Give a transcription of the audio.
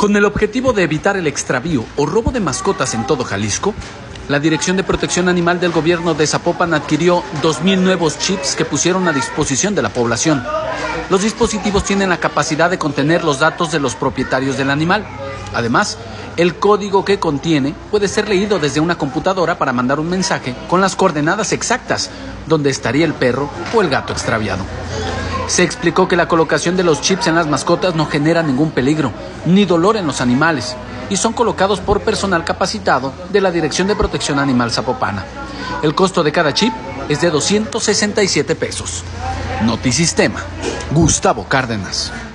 Con el objetivo de evitar el extravío o robo de mascotas en todo Jalisco, la Dirección de Protección Animal del Gobierno de Zapopan adquirió 2,000 nuevos chips que pusieron a disposición de la población. Los dispositivos tienen la capacidad de contener los datos de los propietarios del animal. Además, el código que contiene puede ser leído desde una computadora para mandar un mensaje con las coordenadas exactas donde estaría el perro o el gato extraviado. Se explicó que la colocación de los chips en las mascotas no genera ningún peligro ni dolor en los animales y son colocados por personal capacitado de la Dirección de Protección Animal Zapopana. El costo de cada chip es de 267 pesos. Notisistema, Gustavo Cárdenas.